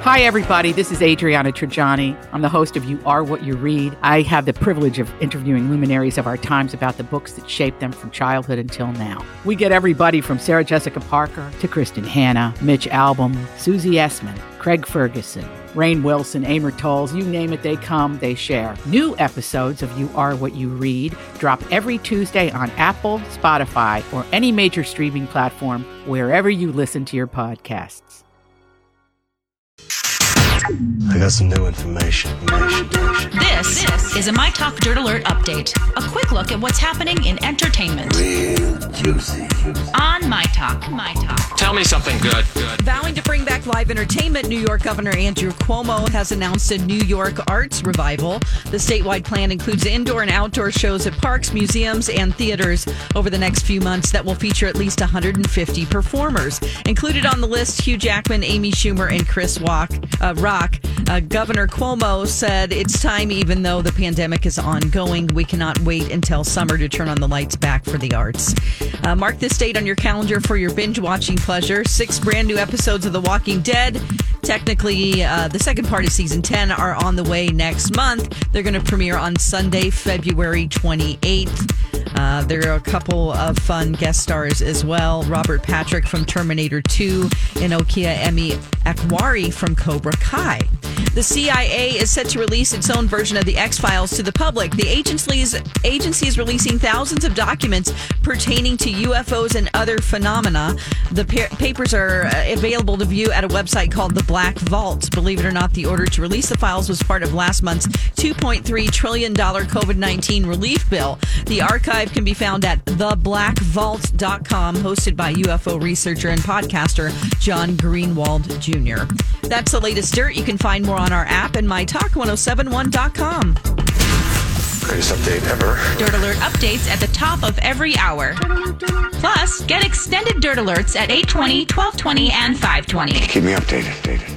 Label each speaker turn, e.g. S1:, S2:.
S1: Hi, everybody. This is Adriana Trajani. I'm the host of You Are What You Read. I have the privilege of interviewing luminaries of our times about the books that shaped them from childhood until now. We get everybody from Sarah Jessica Parker to Kristen Hanna, Mitch Albom, Susie Essman, Craig Ferguson, Rainn Wilson, Amor Towles, you name it, they come, they share. New episodes of You Are What You Read drop every Tuesday on Apple, Spotify, or any major streaming platform wherever you listen to your podcasts.
S2: I got some new information.
S3: This is a My Talk Dirt Alert update. A quick look at what's happening in entertainment.
S2: Real juicy.
S3: On My Talk.
S4: Tell me something good.
S5: Vowing to bring back live entertainment, New York Governor Andrew Cuomo has announced a New York arts revival. The statewide plan includes indoor and outdoor shows at parks, museums, and theaters over the next few months that will feature at least 150 performers. Included on the list, Hugh Jackman, Amy Schumer, and Chris Rock. Governor Cuomo said it's time, even though the pandemic is ongoing. We cannot wait until summer to turn on the lights back for the arts. Mark this date on your calendar for your binge-watching pleasure. 6 brand new episodes of The Walking Dead. Technically, the second part of season 10 are on the way next month. They're going to premiere on Sunday, February 28th. There are a couple of fun guest stars as well. Robert Patrick from Terminator 2 and Okia Emi Akwari from Cobra Kai. The CIA is set to release its own version of the X-Files to the public. The agency is releasing thousands of documents pertaining to UFOs and other phenomena. The papers are available to view at a website called The Black Vault. Believe it or not, the order to release the files was part of last month's $2.3 trillion COVID-19 relief bill. The archive can be found at theblackvault.com, hosted by UFO researcher and podcaster John Greenwald Jr. That's the latest dirt. You can find more on our app and mytalk1071.com.
S2: Greatest update ever.
S3: Dirt Alert updates at the top of every hour. Plus, get extended Dirt Alerts at 8:20, 12:20, and 5:20.
S2: Keep me updated.